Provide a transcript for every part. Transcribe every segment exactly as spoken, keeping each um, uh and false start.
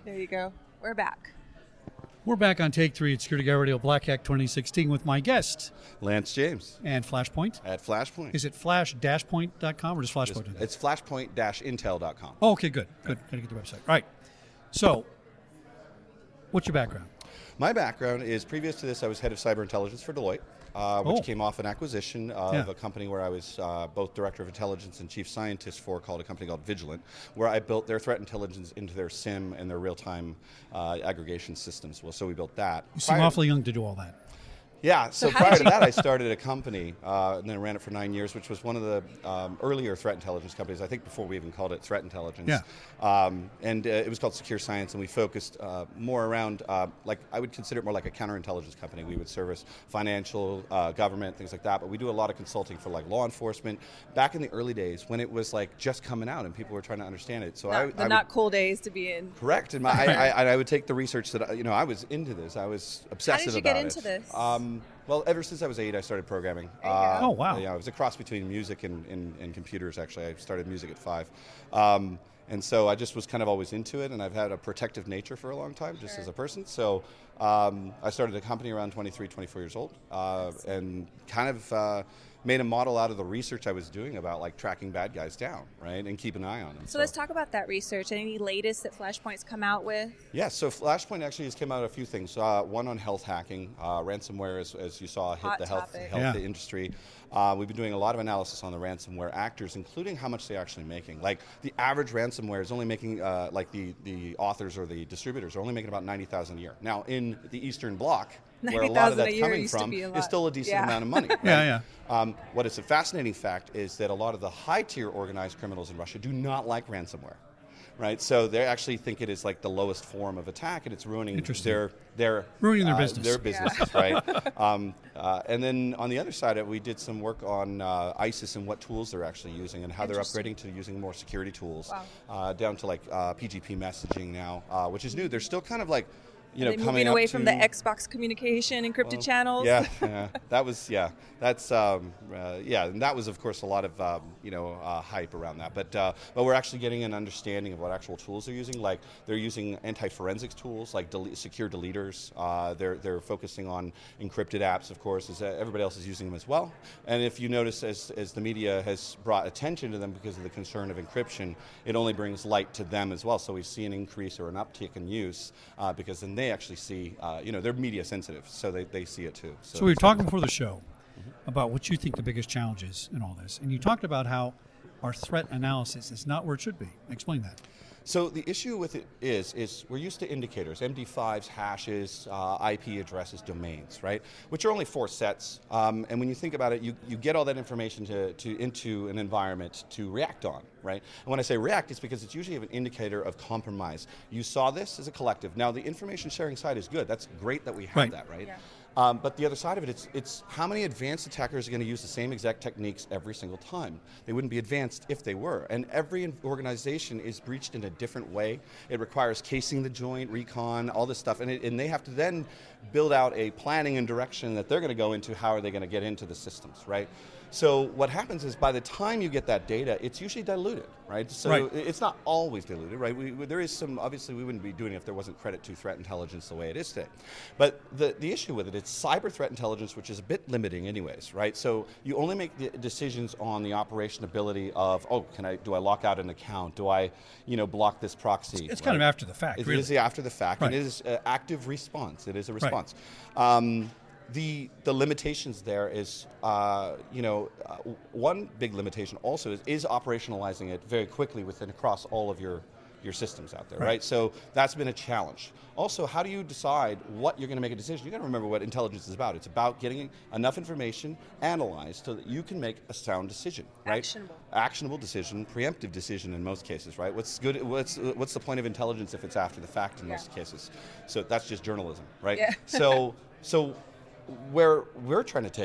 There you go. We're back. We're back on Take Three at Security Guy Radio Black Hack twenty sixteen with my guest. Lance James. And Flashpoint. At Flashpoint. Is it flash dash point dot com or just Flashpoint? It's, it's flashpoint dash intel dot com. Oh, okay, good. Good. Gotta get the website. All right. So, what's your background? My background is, previous to this, I was head of cyber intelligence for Deloitte, uh, which oh. came off an acquisition of yeah. a company where I was uh, both director of intelligence and chief scientist for, called a company called Vigilant, where I built their threat intelligence into their SIM and their real-time uh, aggregation systems. Well, so we built that. You seem Prior awfully young to do all that. Yeah, so, So prior to that, I started a company, uh, and then ran it for nine years, which was one of the um, earlier threat intelligence companies, I think before we even called it threat intelligence. Yeah. Um, and uh, it was called Secure Science, and we focused uh, more around, uh, like, I would consider it more like a counterintelligence company. We would service financial, uh, government, things like that, but we do a lot of consulting for, like, law enforcement. Back in the early days, when it was, like, just coming out and people were trying to understand it. So Not, I, the I not would, cool days to be in. Correct. And my, I, I, I would take the research that, I- you know, I was into this. I was obsessive you about get it. into this? Um, Well, ever since I was eight, I started programming. There you go. Oh, wow. Yeah, I was a cross between music and, and, and computers, actually. I started music at five. Um, and so I just was kind of always into it, and I've had a protective nature for a long time, just Sure. as a person. So um, I started a company around twenty-three, twenty-four years old, uh, and kind of uh, made a model out of the research I was doing about, like, tracking bad guys down, right, and keep an eye on them. So let's talk about that research. Any latest that Flashpoint's come out with? Yeah, so Flashpoint actually has come out a few things. Uh, one on health hacking. Uh, ransomware, as, as you saw, hit Hot the health, topic. health Yeah. industry. Uh, we've been doing a lot of analysis on the ransomware actors, including how much they're actually making. Like, the average ransomware is only making, uh, like the, the authors or the distributors are only making about ninety thousand dollars a year. Now, in the Eastern Bloc, where a lot of ninety thousand a that's year coming used to from, be a is lot. still a decent Yeah. amount of money. Right? Yeah, yeah. Um, what is a fascinating fact is that a lot of the high-tier organized criminals in Russia do not like ransomware. Right, so they actually think it is like the lowest form of attack, and it's ruining Interesting. their their Ruining their uh, business. Their businesses, right? Um, uh, and then on the other side, of it, we did some work on uh, ISIS and what tools they're actually using, and how they're Interesting. upgrading to using more security tools, Wow. uh, down to like uh, P G P messaging now, uh, which is new. They're still kind of like, you know, Are they coming moving up away to, from the Xbox communication encrypted well, channels? Yeah, yeah, that was yeah, that's um, uh, yeah, and that was of course a lot of um, you know uh, hype around that. But uh, but we're actually getting an understanding of what actual tools they're using. Like they're using anti-forensics tools, like delete, secure deleters. Uh, they're they're focusing on encrypted apps, of course, as everybody else is using them as well. And if you notice, as as the media has brought attention to them because of the concern of encryption, it only brings light to them as well. So we see an increase or an uptick in use uh, because then they actually see. Uh, you know, they're media sensitive, so they, they see it too. So we were talking before the show about what you think the biggest challenge is in all this. And you talked about how our threat analysis is not where it should be. Explain that. So the issue with it is, is we're used to indicators, M D fives, hashes, uh, I P addresses, domains, right? Which are only four sets. Um, and when you think about it, you, you get all that information to, to into an environment to react on, right? And when I say react, it's because it's usually an indicator of compromise. You saw this as a collective. Now the information sharing side is good. That's great that we have Right. that, right? Yeah. Um, but the other side of it, it's, it's how many advanced attackers are going to use the same exact techniques every single time? They wouldn't be advanced if they were. And every in- organization is breached in a different way. It requires casing the joint, recon, all this stuff. And, it, and they have to then build out a planning and direction that they're going to go into. How are they going to get into the systems, right? So what happens is by the time you get that data, it's usually diluted, right? So Right. it's not always diluted, right? We, we, there is some, obviously we wouldn't be doing it if there wasn't credit to threat intelligence the way it is today. But the, the issue with it, it's cyber threat intelligence, which is a bit limiting anyways, right? So you only make the decisions on the operationability of, oh, can I, do I lock out an account? Do I, you know, block this proxy? It's kind of after the fact, It really. is the after the fact, Right. and it is an active response. It is a response. Um, The the limitations there is, uh, you know, uh, one big limitation also is, is operationalizing it very quickly within across all of your your systems out there, right? Right. So that's been a challenge. Also, how do you decide what you're going to make a decision? You got to remember what intelligence is about. It's about getting enough information analyzed so that you can make a sound decision, right? Actionable. Actionable decision, preemptive decision in most cases, right? What's good? What's what's the point of intelligence if it's after the fact in Yeah. most cases? So that's just journalism, right? Yeah. So so. Where we're trying to take it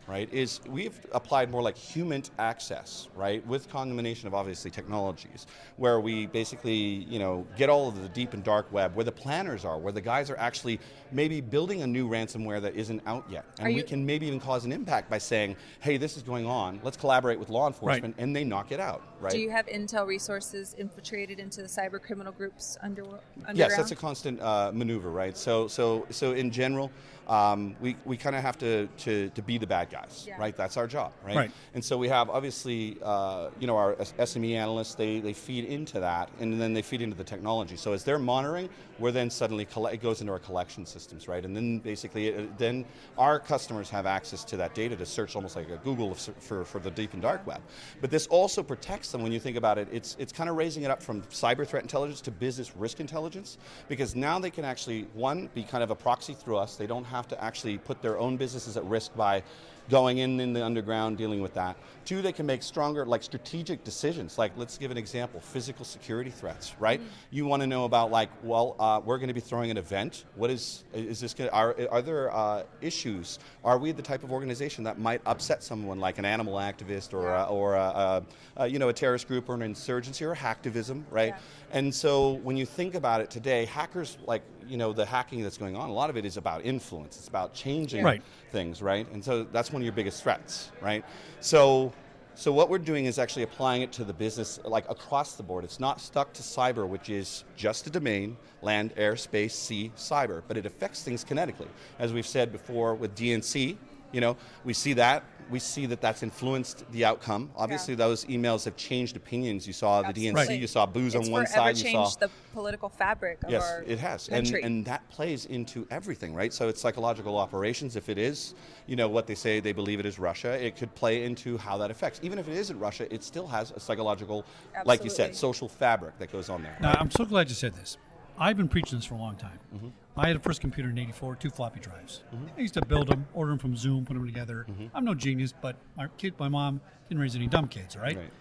right, is we've applied more like human access, right, with combination of obviously technologies, where we basically, you know, get all of the deep and dark web, where the planners are, where the guys are actually maybe building a new ransomware that isn't out yet. And we can maybe even cause an impact by saying, hey, this is going on, let's collaborate with law enforcement, right. and they knock it out, right? Do you have intel resources infiltrated into the cyber criminal groups under, underground? Yes, that's a constant uh, maneuver, right? So, so, so in general, um, we, we kind of have to, to, to be the bad guys, yeah. right? That's our job, right? right. And so we have obviously, uh, you know, our S M E analysts, they, they feed into that, and then they feed into the technology. So as they're monitoring, we're then suddenly, coll- it goes into our collection systems, right? And then basically, it, then our customers have access to that data to search almost like a Google for, for the deep and dark web. But this also protects them when you think about it. It's, it's kind of raising it up from cyber threat intelligence to business risk intelligence, because now they can actually, one, be kind of a proxy through us. They don't have to actually put their own businesses at risk by going in in the underground, dealing with that. Two, they can make stronger, like strategic decisions. Like, let's give an example, physical security threats, right? Mm-hmm. You want to know about, like, well, uh, we're going to be throwing an event. What is, is this going to, are, are there uh, issues? Are we the type of organization that might upset someone like an animal activist or, yeah. a, or a, a, a, you know, a terrorist group or an insurgency or hacktivism, right? Yeah. And so when you think about it today, hackers, like, you know, the hacking that's going on, a lot of it is about influence. It's about changing right. things, right? And so that's one of your biggest threats, right? So so what we're doing is actually applying it to the business, like across the board. It's not stuck to cyber, which is just a domain, land, air, space, sea, cyber, but it affects things kinetically. As we've said before with D N C, you know, we see that. We see that that's influenced the outcome. Obviously, yeah. those emails have changed opinions. You saw the Absolutely. D N C, right. you saw booze it's on one side. You changed saw the political fabric of yes, our it has, country. and and that plays into everything, right? So it's psychological operations. If it is, you know, what they say they believe it is Russia, it could play into how that affects. Even if it isn't Russia, it still has a psychological, Absolutely. like you said, social fabric that goes on there. Now, I'm so glad you said this. I've been preaching this for a long time. Mm-hmm. I had a first computer in eighty-four, two floppy drives. Mm-hmm. I used to build them, order them from Zoom, put them together. Mm-hmm. I'm no genius, but my kid, my mom didn't raise any dumb kids, right? right?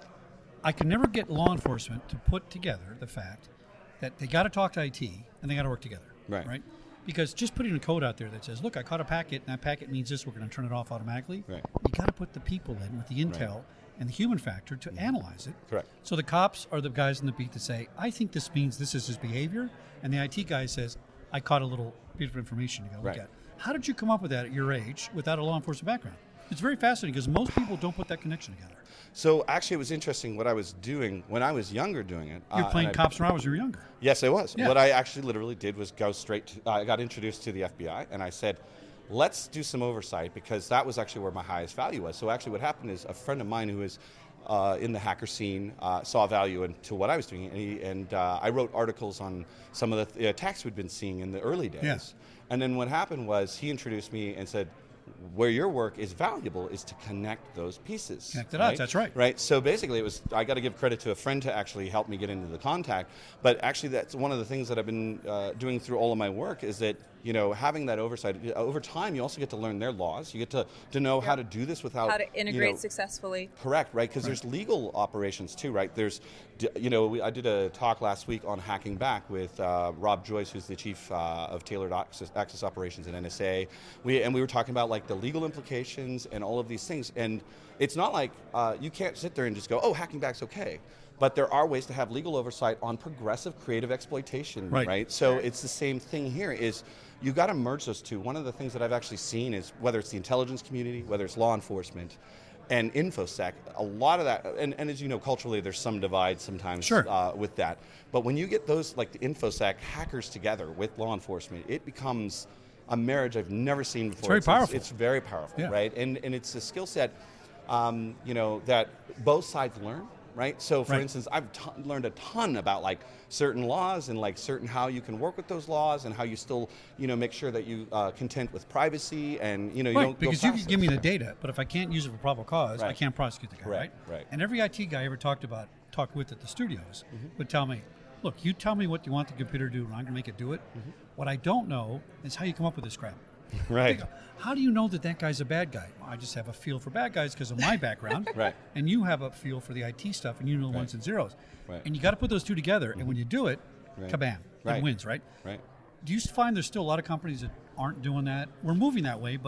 I could never get law enforcement to put together the fact that they got to talk to I T and they got to work together, right? right? Because just putting a code out there that says, look, I caught a packet, and that packet means this, we're going to turn it off automatically. Right. You got to put the people in with the intel right. and the human factor to mm-hmm. analyze it. Correct. So the cops are the guys in the beat that say, I think this means this is his behavior, and the I T guy says, I caught a little bit of information to go look right. at. How did you come up with that at your age without a law enforcement background? It's very fascinating because most people don't put that connection together. So actually it was interesting what I was doing when I was younger doing it. You were uh, playing cops when I was you were younger. Yes, I was. Yeah. What I actually literally did was go straight to, uh, I got introduced to the F B I and I said, let's do some oversight, because that was actually where my highest value was. So actually what happened is a friend of mine who is uh, in the hacker scene uh, saw value into what I was doing, and, he, and uh, I wrote articles on some of the th- attacks we'd been seeing in the early days. Yes. And then what happened was he introduced me and said, where your work is valuable is to connect those pieces. Connect the right? dots, that's right. Right. So basically, it was I got to give credit to a friend to actually help me get into the contact. But actually, that's one of the things that I've been uh, doing through all of my work is that, you know, having that oversight over time, you also get to learn their laws. You get to, to know yeah. how to do this without how to integrate you know, successfully. Correct. Right. Because right. there's legal operations too. Right. There's, you know, we, I did a talk last week on hacking back with uh, Rob Joyce, who's the chief uh, of tailored access, access operations at N S A. We and we were talking about like the legal implications and all of these things. And it's not like uh, you can't sit there and just go, oh, hacking back's okay. But there are ways to have legal oversight on progressive creative exploitation, right? right? So right. it's the same thing here is you got to merge those two. One of the things that I've actually seen is whether it's the intelligence community, whether it's law enforcement, and InfoSec, a lot of that, and, and as you know, culturally there's some divide sometimes sure. uh, with that. But when you get those, like the InfoSec hackers together with law enforcement, it becomes a marriage I've never seen before. It's very it's, powerful. It's, it's very powerful, yeah. right? And and it's a skill set, um, you know, that both sides learn. Right. So, for right. instance, I've t- learned a ton about like certain laws and like certain how you can work with those laws and how you still, you know, make sure that you uh, content with privacy and you know you right, don't because go you can give me the data, but if I can't use it for probable cause, right. I can't prosecute the guy. Right. Right. Right. And every I T guy I ever talked about, talked with at the studios, mm-hmm. would tell me, "Look, you tell me what you want the computer to do, and I'm going to make it do it. Mm-hmm. What I don't know is how you come up with this crap." Right. How do you know that that guy's a bad guy? Well, I just have a feel for bad guys because of my background. Right. And you have a feel for the I T stuff, and you know the right. ones and zeros. Right. And you got to put those two together, mm-hmm. and when you do it, right. kabam, right. it wins, right? Right. Do you find there's still a lot of companies that aren't doing that? We're moving that way, but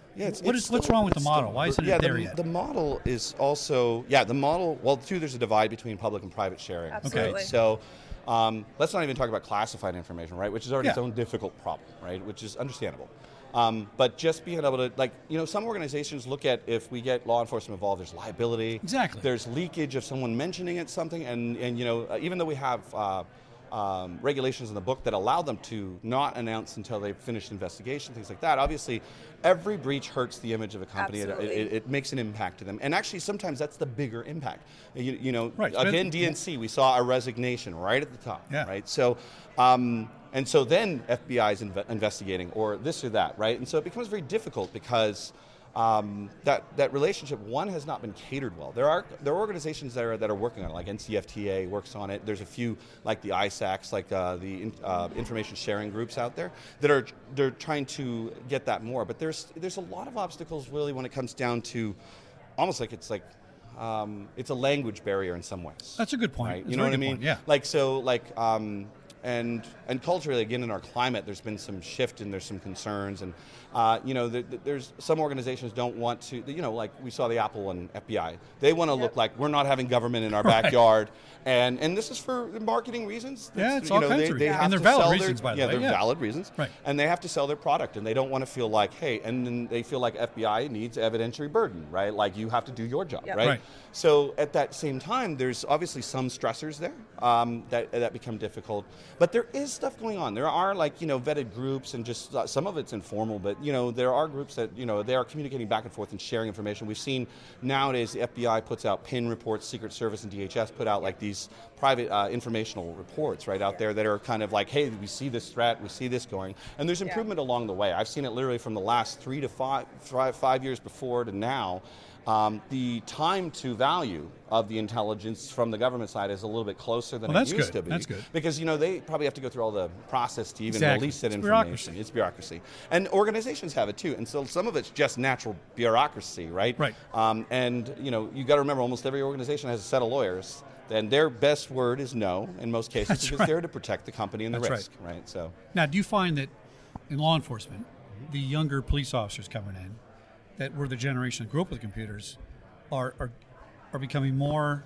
Yeah, it's, what it's is, what's still- wrong with the it's model? still- Why isn't yeah, it there the, yet? The model is also, yeah, the model, well, too, there's a divide between public and private sharing. Absolutely. Right? So um, let's not even talk about classified information, right, which is already its Yeah. own difficult problem, right, which is understandable. Um, but just being able to, like, you know, some organizations look at if we get law enforcement involved, there's liability. Exactly. There's leakage of someone mentioning it, something, and, and you know, uh, even though we have uh, um, regulations in the book that allow them to not announce until they've finished investigation, things like that, obviously, every breach hurts the image of a company. It, Absolutely. it, it makes an impact to them. And actually, sometimes that's the bigger impact. You, you know, Right. again, But- D N C, we saw a resignation right at the top, Yeah. right? So, um, and so then F B I is inve- investigating, or this or that, right? And so it becomes very difficult because um, that that relationship, one, has not been catered well. There are there are organizations that are that are working on it, like N C F T A works on it. There's a few like the I SACs, like uh, the in- uh, information sharing groups out there that are they're trying to get that more. But there's there's a lot of obstacles really when it comes down to almost like it's like. Um, it's a language barrier in some ways. That's a good point. Right? That's You a know very what I good mean? point, yeah. Like so, like um, and and culturally, again, in our climate, there's been some shift and there's some concerns, and uh, you know, the, the, there's some organizations don't want to. You know, like we saw the Apple and F B I. They want to Yep. look like we're not having government in our Right. backyard, and and this is for marketing reasons. Yeah, That's- it's you all know, kinds they, of they reasons. have And they're to valid sell reasons, their, by the yeah, way, they're yeah. valid reasons, Right. and they have to sell their product, and they don't want to feel like, hey, and then they feel like F B I needs evidentiary burden, right? Like you have to do your job, Yep. right? Right. So at that same time, there's obviously some stressors there um, that that become difficult, but there is stuff going on. There are like you know vetted groups, and just uh, some of it's informal, but you know there are groups that you know they are communicating back and forth and sharing information. We've seen nowadays the F B I puts out PIN reports, Secret Service and D H S put out like these private uh, informational reports right out there that are kind of like, hey, we see this threat, we see this going, and there's Yeah. improvement along the way. I've seen it literally from the last three to five, five, five years before to now. Um, the time to value of the intelligence from the government side is a little bit closer than Well, it that's used good. to be. That's good. Because you know they probably have to go through all the process to even Exactly. release that It's information. bureaucracy. It's bureaucracy, and organizations have it too. And so some of it's just natural bureaucracy, right? Right. Um, and you know you got to remember, almost every organization has a set of lawyers. And their best word is no in most cases That's because right. they're to protect the company and the That's right. risk, right? So. Now, do you find that in law enforcement, the younger police officers coming in, that were the generation that grew up with computers, are are, are becoming more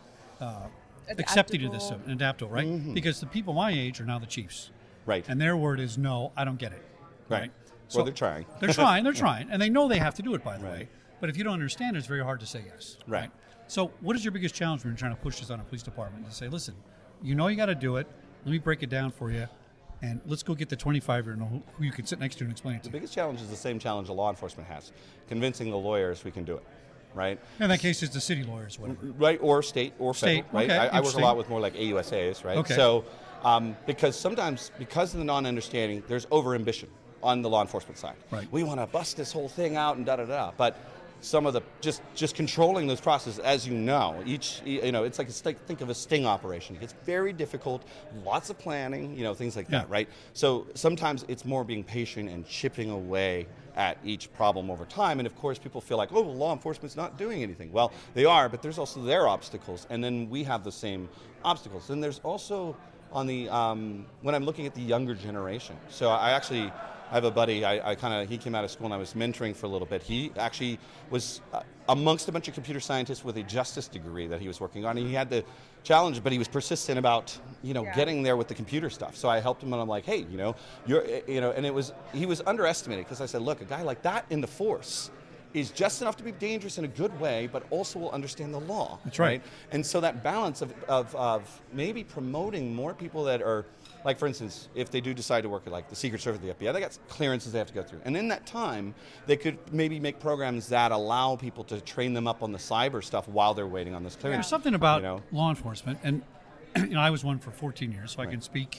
uh, accepting to this Adaptable. and adaptable, right? Mm-hmm. Because the people my age are now the chiefs, Right. and their word is no, I don't get it, Right. So Or they're trying. They're trying. They're trying, and they know they have to do it. By the Right. way, but if you don't understand, it's very hard to say yes. Right. So, what is your biggest challenge when you're trying to push this on a police department? To say, listen, you know you got to do it. Let me break it down for you, and let's go get the twenty-five-year who, who you can sit next to and explain it The to. biggest challenge is the same challenge that law enforcement has, convincing the lawyers we can do it, right? In that case, it's the city lawyers, whatever. Right, or state or federal, State, right? okay, I, I work a interesting. lot with more like A U S As, right? Okay. So, um, because sometimes, because of the non-understanding, there's over-ambition on the law enforcement side. Right. We want to bust this whole thing out and da-da-da, but some of the, just just controlling those processes, as you know, each, you know, it's like, a, st- think of a sting operation. It gets very difficult, lots of planning, you know, things like Yeah. that, right? So sometimes it's more being patient and chipping away at each problem over time. And of course, people feel like, oh, well, law enforcement's not doing anything. Well, they are, but there's also their obstacles, and then we have the same obstacles. And there's also on the um, when I'm looking at the younger generation. So I actually. I have a buddy, I, I kind of, he came out of school and I was mentoring for a little bit. He actually was uh, amongst a bunch of computer scientists with a justice degree that he was working on. And he had the challenge, but he was persistent about, you know, Yeah. getting there with the computer stuff. So I helped him and I'm like, hey, you know, you're, you know, and it was, he was underestimated because I said, look, a guy like that in the force is just enough to be dangerous in a good way, but also will understand the law. That's right. And so that balance of, of, of maybe promoting more people that are, like for instance, if they do decide to work at like the Secret Service, the F B I, they got clearances they have to go through. And in that time, they could maybe make programs that allow people to train them up on the cyber stuff while they're waiting on this clearance. There's something about You know? law enforcement, and you know, I was one for fourteen years, so I can speak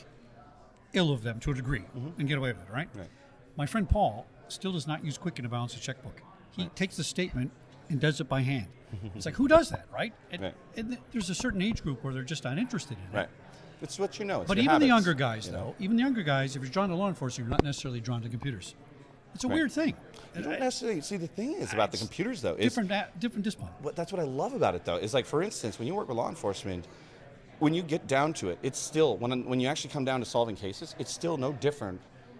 ill of them to a degree and get away with it, right? Right. My friend Paul still does not use Quicken to balance a checkbook. He takes the statement and does it by hand. It's like, who does that, right? And, Right. and th- there's a certain age group where they're just not interested in it. Right. It's what you know. It's But your even the habits, younger guys, you though, know? even the younger guys, if you're drawn to law enforcement, you're not necessarily drawn to computers. It's a Right. weird thing. You don't necessarily see the thing is about the It's computers though. Is Different, a- different discipline. what that's what I love about it though is like for instance when you work with law enforcement, when you get down to it, it's still when when you actually come down to solving cases, it's still no different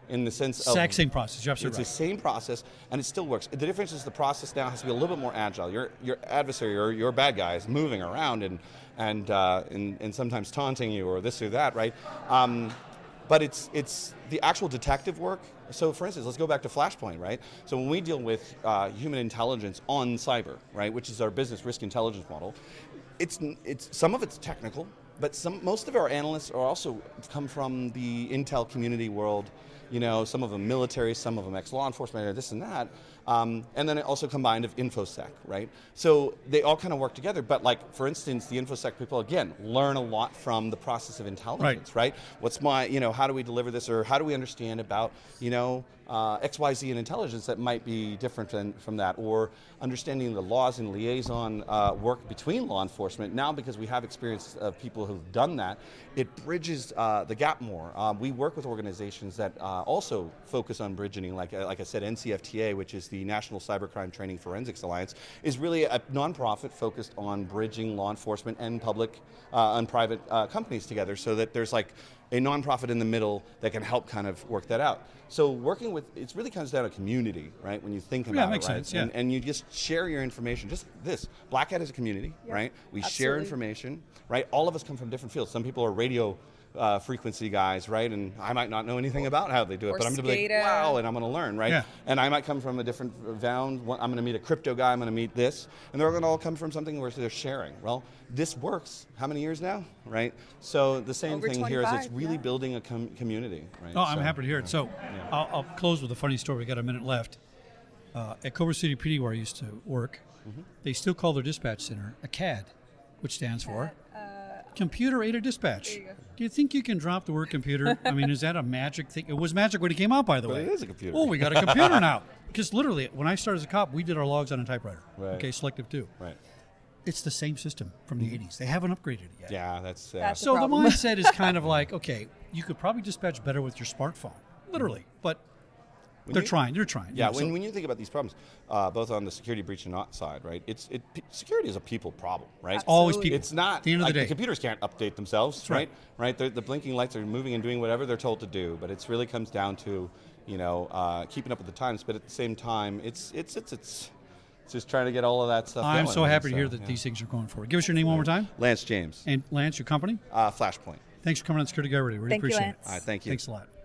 in the sense of Exact same process. You're it's absolutely the right. same process, and it still works. The difference is the process now has to be a little bit more agile. Your your adversary or your bad guy is moving around and and uh, and, and sometimes taunting you or this or that, right? Um, but it's it's the actual detective work. So, for instance, let's go back to Flashpoint, right? So when we deal with uh, human intelligence on cyber, right, which is our business risk intelligence model, it's it's some of it's technical, but some most of our analysts are also come from the intel community world. You know, some of them military, some of them ex-law enforcement, or this and that. Um, and then it also combined of InfoSec, right? So they all kind of work together. But like, for instance, the InfoSec people, again, learn a lot from the process of intelligence, right? right? What's my, you know, how do we deliver this, or how do we understand about, you know, uh, X Y Z in intelligence that might be different than, from that, or understanding the laws and liaison uh, work between law enforcement. Now, because we have experience of people who've done that, it bridges uh, the gap more. Um, we work with organizations that uh, also focus on bridging, like, like I said, N C F T A, which is the National Cybercrime Training Forensics Alliance, is really a nonprofit focused on bridging law enforcement and public uh, and private uh, companies together, so that there's like a nonprofit in the middle that can help kind of work that out. So working with, it really comes down to community, right? When you think about Yeah, it it, makes right? sense, yeah. And, and you just share your information. Just this, Black Hat is a community, Yeah, right? We share absolutely. information, right? All of us come from different fields. Some people are radio uh, frequency guys, right? And I might not know anything about how they do it, Or but I'm going to be like, SCADA. wow, and I'm going to learn, right? Yeah. And I might come from a different round. I'm going to meet a crypto guy. I'm going to meet this, and they're going to all come from something where they're sharing. Well, this works. How many years now, right? So the same Over thing here is it's twenty-five, really yeah. building a com- community, right? Oh, I'm So, happy to hear yeah. it. So I'll, I'll close with a funny story. We got a minute left. Uh, at Culver City P D, where I used to work, Mm-hmm. they still call their dispatch center a C A D, which stands for Computer Aided Dispatch. Uh, There you go. Do you think you can drop the word computer? I mean, is that a magic thing? It was magic when it came out, by the But way. it is a computer. Oh, we got a computer now. Because literally, when I started as a cop, we did our logs on a typewriter. Right. Okay, selective two. Right. It's the same system from the eighties. They haven't upgraded it yet. Yeah, that's. Uh, That's- So the problem. mindset is kind of like, okay, you could probably dispatch better with your smartphone, literally, but When they're you- trying. They're trying. Yeah, You know, when, so- when you think about these problems, uh, both on the security breach and not side, right? It's it pe- security is a people problem, right? always Absolutely. people. It's not. At the end of like, the day. computers can't update themselves, right. right? Right. They're, the blinking lights are moving and doing whatever they're told to do, but it really comes down to, you know, uh, keeping up with the times. But at the same time, it's it's it's it's, it's just trying to get all of that stuff. I'm going, so right? happy to hear So, that yeah. these things are going forward. Give us your name one more time. Lance James, And Lance, your company. uh, Flashpoint. Thanks for coming on Security Guy Radio. Really Thank you, appreciate Lance. All right, thank it. you. Thanks a lot.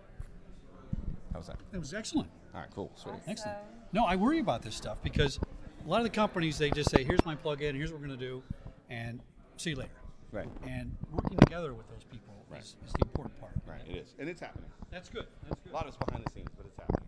How was that? That was excellent. All right, cool, sweet. Excellent. No, I worry about this stuff because a lot of the companies, they just say, here's my plug-in, here's what we're going to do, and see you later. Right, And working together with those people Right. is, is the important part. right, it is, and it's happening. That's good. That's good. A lot of it's behind the scenes, but it's happening.